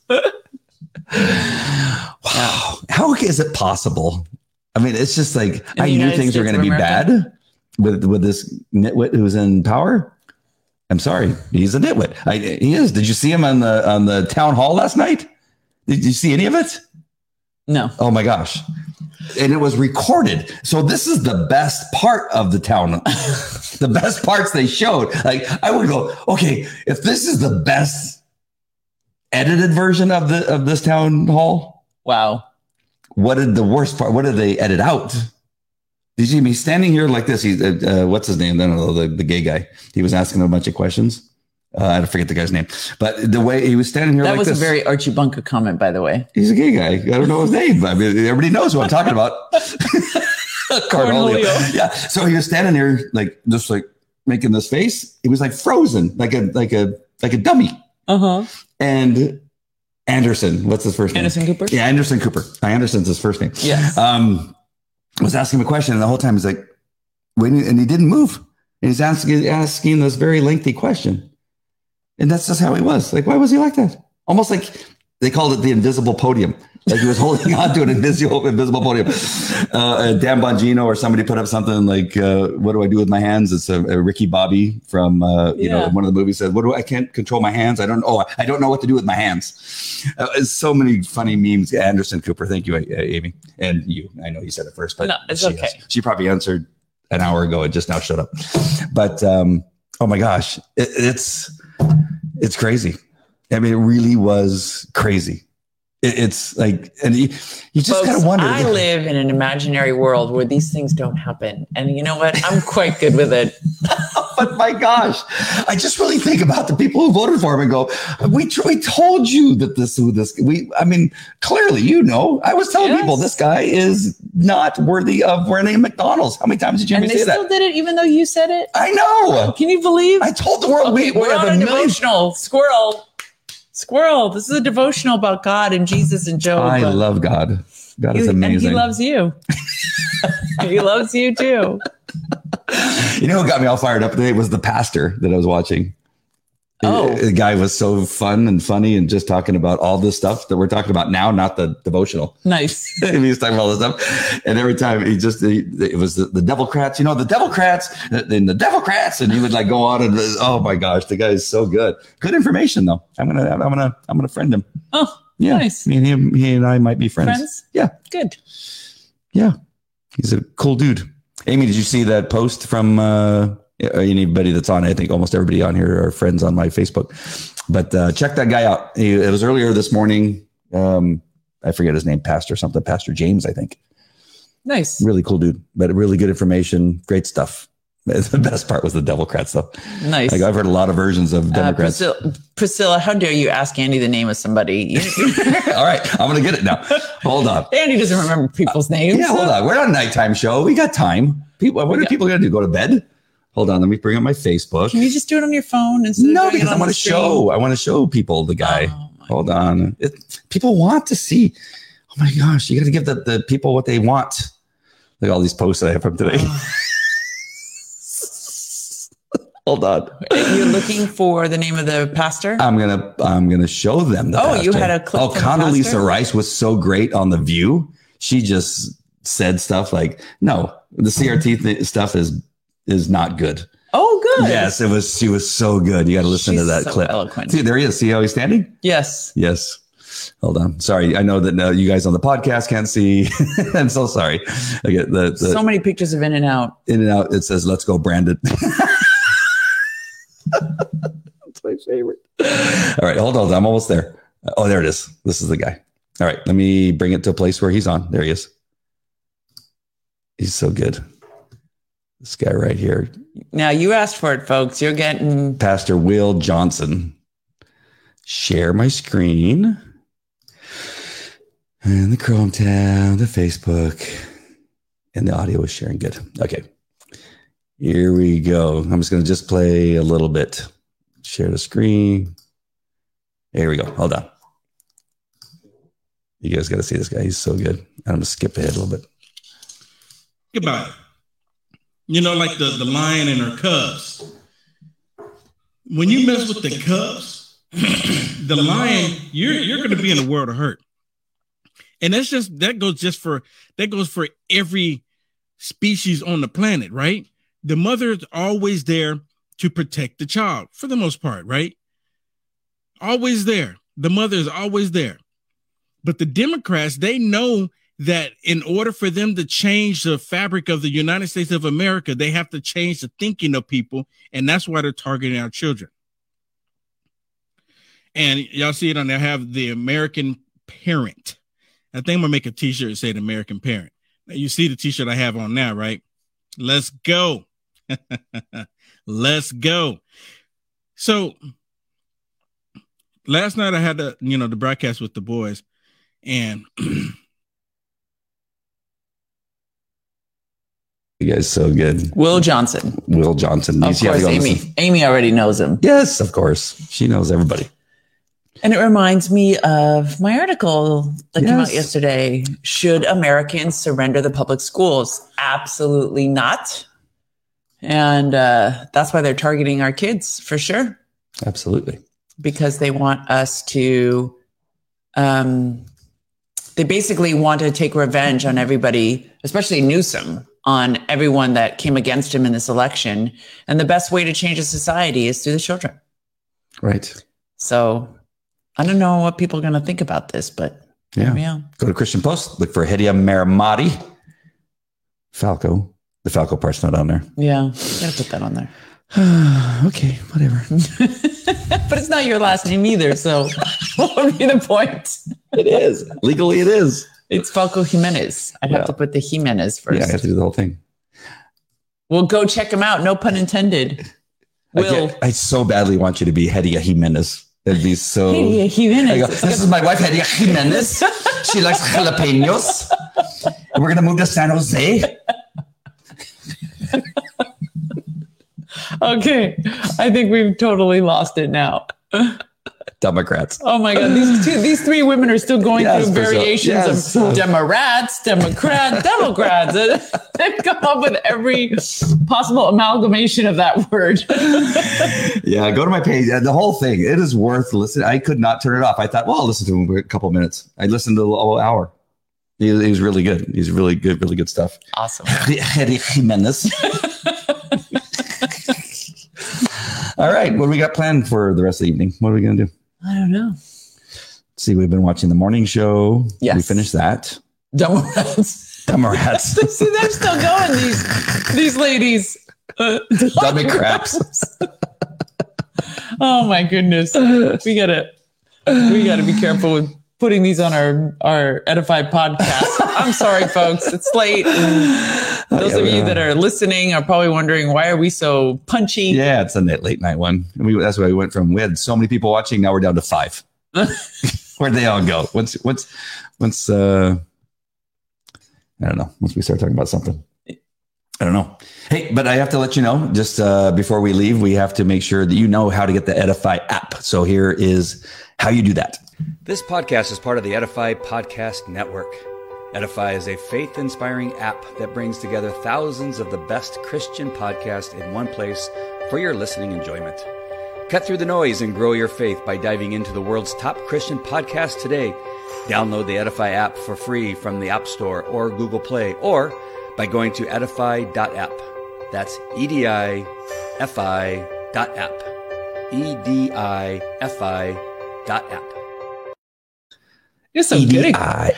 Wow. How is it possible? I mean, it's just like I knew things were going to be bad. with this nitwit who's in power. I'm sorry, he's a nitwit. He is. Did you see him on the town hall last night? Did you see any of it? No. Oh my gosh. And it was recorded. So this is the best part of the town. The best parts they showed. Like I would go, okay, if this is the best edited version of this town hall. Wow. What did the worst part? What did they edit out? Did you see me standing here like this? He's what's his name? I don't know, the gay guy. He was asking a bunch of questions. I forget the guy's name, but the way he was standing here, that like was this, a very Archie Bunker comment, by the way. He's a gay guy. I don't know his name. I mean, everybody knows who I'm talking about. Cornelio. Yeah. So he was standing here, like just like making this face. He was like frozen, like a dummy. And Anderson, what's his first name? Anderson Cooper. Yeah, Anderson Cooper. Anderson's his first name. Yes. Was asking him a question, and the whole time he's like, waiting, and he didn't move. And he's asking this very lengthy question. And that's just how he was. Like, why was he like that? Almost like they called it the invisible podium. Like he was holding on to an invisible podium. Dan Bongino or somebody put up something like, what do I do with my hands? It's a Ricky Bobby from, one of the movies said, I can't control my hands. I don't know what to do with my hands. So many funny memes. Anderson Cooper. Thank you, Amy. And you. I know you said it first, but no, it's okay. She probably answered an hour ago and just now showed up. But, oh my gosh, it's crazy. I mean, it really was crazy. It's like, and you just gotta wonder. I live in an imaginary world where these things don't happen, and you know what? I'm quite good with it. But my gosh, I just really think about the people who voted for him and go, we told you that I mean, clearly, I was telling people this guy is not worthy of running a McDonald's. How many times did you ever say that? And they still did it, even though you said it. I know. Can you believe? I told the world we're on a devotional. Squirrel. This is a devotional about God and Jesus and Job. I love God. God is amazing. And he loves you. He loves you too. You know what got me all fired up today was the pastor that I was watching. Oh, the guy was so fun and funny and just talking about all this stuff that we're talking about now, not the devotional. Nice. He was talking about all this stuff. And every time it was the Devilcrats, the Devilcrats, and he would like go on and, oh my gosh, the guy is so good. Good information though. I'm gonna friend him. Oh, yeah. Nice. He and I might be friends. Friends? Yeah. Good. Yeah. He's a cool dude. Amy, did you see that post from anybody that's on? I think almost everybody on here are friends on my Facebook. But check that guy out. It was earlier this morning. I forget his name, Pastor James, I think. Nice. Really cool dude, but really good information. Great stuff. The best part was the Devilcrats, though. Nice. Like I've heard a lot of versions of Democrats. Priscilla, how dare you ask Andy the name of somebody? All right, I'm going to get it now. Hold on. Andy doesn't remember people's names. Yeah, hold on. We're not a nighttime show. We got time. What are people going to do? Go to bed? Hold on. Let me bring up my Facebook. Can you just do it on your phone? No, because I want to show. I want to show people the guy. Hold on. People want to see. Oh my gosh, you got to give the people what they want. Look at all these posts that I have from today. Hold on. You're looking for the name of the pastor? I'm gonna show them the pastor. You had a clip from Condoleezza Rice was so great on The View. She just said stuff like, no, the CRT stuff is not good. Oh, good. Yes, it was. She was so good. You got to listen to that clip. Eloquent. See, there he is. See how he's standing? Yes. Yes. Hold on. Sorry. I know that you guys on the podcast can't see. I'm so sorry. I get so many pictures of In-N-Out. In-N-Out. It says, let's go, Brandon. That's my favorite. All right. Hold on. I'm almost there. Oh, there it is. This is the guy. All right. Let me bring it to a place where he's on. There he is. He's so good. This guy right here. Now you asked for it, folks. You're getting Pastor Will Johnson. Share my screen. And the Chrome tab, the Facebook, and the audio is sharing good. Okay. Here we go. I'm just going to just play a little bit. Share the screen. Here we go. Hold on. You guys got to see this guy. He's so good. I'm going to skip ahead a little bit. Think about it. Like the lion and her cubs. When you mess with the cubs, the lion, you're going to be in a world of hurt. And that goes for every species on the planet, right? the mother is always there to protect the child for the most part, right? Always there. The mother is always there. But the Democrats, they know that in order for them to change the fabric of the United States of America, they have to change the thinking of people. And that's why they're targeting our children. And y'all see it on there. I have the American Parent. I think I'm going to make a t-shirt that say the American Parent. Now, you see the t-shirt I have on now, right? Let's go. Let's go. So last night I had the broadcast with the boys, and you guys so good. Will Johnson. Will Johnson. Of course, Amy already knows him. Yes, of course. She knows everybody. And it reminds me of my article that came out yesterday. Should Americans surrender the public schools? Absolutely not. And that's why they're targeting our kids for sure. Absolutely. Because they want us to, they basically want to take revenge on everybody, especially Newsom, on everyone that came against him in this election. And the best way to change a society is through the children. Right. So I don't know what people are going to think about this, but yeah. Go to Christian Post, look for Hedia Maramati. Falco. The Falco part's not on there. Yeah, gotta put that on there. Okay, whatever. But it's not your last name either, so what would be the point? It is. Legally, it is. It's Falco Jimenez. I'd have to put the Jimenez first. Yeah, I have to do the whole thing. Well, go check him out. No pun intended. I so badly want you to be Hedia Jimenez. It'd be so. Hedia Jimenez. This is my wife, Hedia Jimenez. She likes jalapenos. We're going to move to San Jose. Okay. I think we've totally lost it now. Democrats. Oh my God. These three women are still going through variations of Democrats. They've come up with every possible amalgamation of that word. Yeah, go to my page. The whole thing. It is worth listening. I could not turn it off. I thought, well, I'll listen to him for a couple of minutes. I listened to the whole hour. He was really good. He's really good stuff. Awesome. Jimenez. All right. What do we got planned for the rest of the evening? What are we going to do? I don't know. Let's see, we've been watching the morning show. Yes. We finished that. Dumb Rats. See, they're still going, these ladies. Dummy craps. Oh my goodness. We gotta be careful with putting these on our Edify podcast. I'm sorry, folks. It's late. Those of you that are listening are probably wondering, why are we so punchy? Yeah, it's a late night one. That's why we went from, we had so many people watching. Now we're down to 5. Where'd they all go? Once I don't know. Once we start talking about something, I don't know. Hey, but I have to let you know, just before we leave, we have to make sure that you know how to get the Edify app. So here is how you do that. This podcast is part of the Edify Podcast Network. Edify is a faith-inspiring app that brings together thousands of the best Christian podcasts in one place for your listening enjoyment. Cut through the noise and grow your faith by diving into the world's top Christian podcasts today. Download the Edify app for free from the App Store or Google Play, or by going to edify.app. That's EDIFI.app. EDIFI.app. You're so good at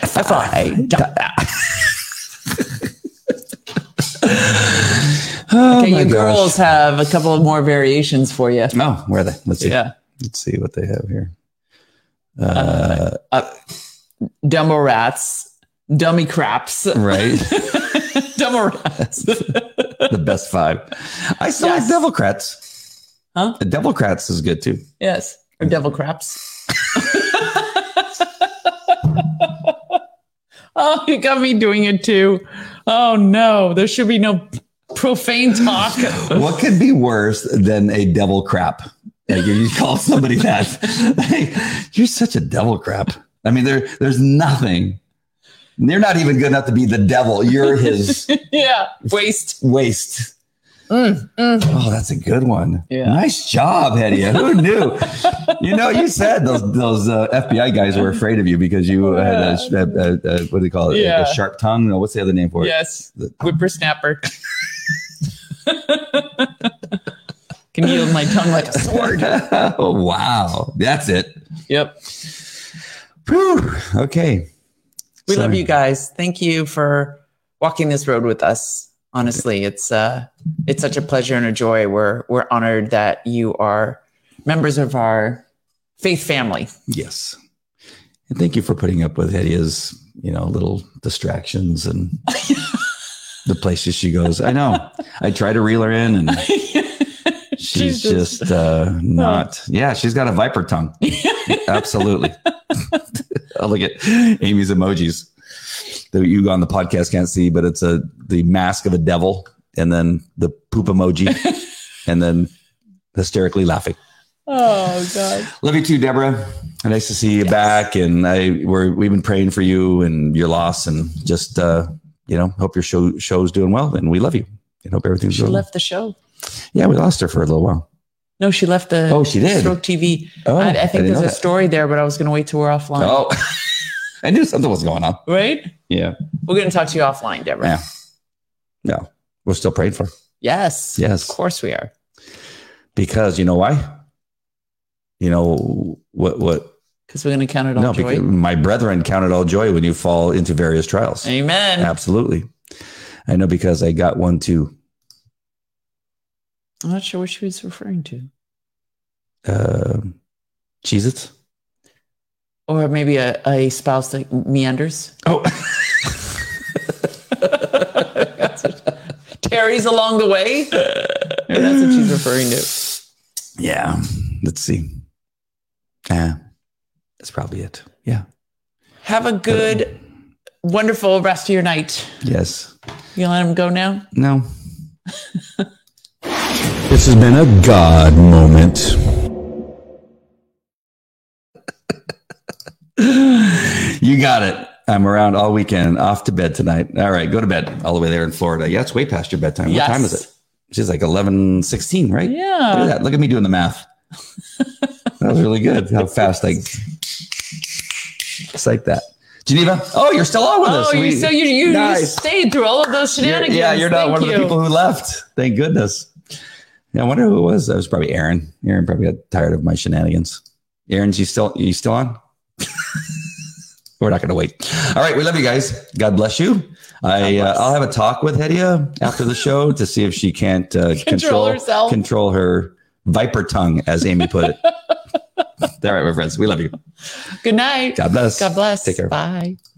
Okay, you girls have a couple of more variations for you. Oh, where are they? Let's see. Yeah. Let's see what they have here. Dumbo Rats, Dummy Craps. Right. Dumbo Rats. The best 5. I still like Devilcrats. Huh? Devilcrats is good too. Yes. Or Devil Craps. Oh, you got me doing it too. Oh no, there should be no profane talk. What could be worse than a devil crap? Like you call somebody that. Like, you're such a devil crap. I mean, there's nothing. You're not even good enough to be the devil. You're his waste. Oh, that's a good one. Yeah. Nice job, Hedia. Who knew? You said those FBI guys were afraid of you because you had a what do they call it? A sharp tongue? No, what's the other name for it? Yes, whippersnapper. Can yield my tongue like a sword. Oh, wow. That's it. Yep. Whew. Okay. We love you guys. Thank you for walking this road with us. Honestly, it's such a pleasure and a joy. We're honored that you are members of our faith family. Yes. And thank you for putting up with Hedia's, little distractions and the places she goes. I know. I try to reel her in and she's just not. Yeah, she's got a viper tongue. Absolutely. I'll look at Amy's emojis that you on the podcast can't see, but it's the mask of a devil and then the poop emoji and then hysterically laughing. Oh God. Love you too, Deborah. Nice to see you back. And we've been praying for you and your loss and just, hope your show's doing well. And we love you and hope everything's going well. She left the show. Yeah, we lost her for a little while. No, she left the she did. Stroke TV. Oh, I think there's a story there, but I was going to wait till we're offline. Oh, I knew something was going on. Right? Yeah. We're going to talk to you offline, Deborah. Yeah. No, we're still praying for her. Yes. Yes. Of course we are. Because you know why? You know what? Because we're going to count it all joy. Because my brethren count it all joy when you fall into various trials. Amen. Absolutely. I know because I got one too. I'm not sure what she was referring to. Cheez-Its? Or maybe a spouse that meanders. Oh. Terry's along the way. Maybe that's what she's referring to. Yeah. Let's see. That's probably it. Yeah. Have a good, wonderful rest of your night. Yes. You let him go now? No. This has been a God moment. You got it. I'm around all weekend, off to bed tonight. All right, go to bed all the way there in Florida. Yeah, it's way past your bedtime. Yes. What time is it? She's like 11:16, right? Yeah. Look at that. Look at me doing the math. That was really good. How fast just like that. Geneva, you're still on with us. You nice. stayed through all of those shenanigans. You're not one of the people who left. Thank goodness. Yeah, I wonder who it was. That was probably Aaron. Aaron probably got tired of my shenanigans. Aaron, you still on? We're not going to wait. All right. We love you guys. God bless you. I'll have a talk with Hedia after the show to see if she can't control her viper tongue, as Amy put it. All right, my friends. We love you. Good night. God bless. God bless. Take care. Bye.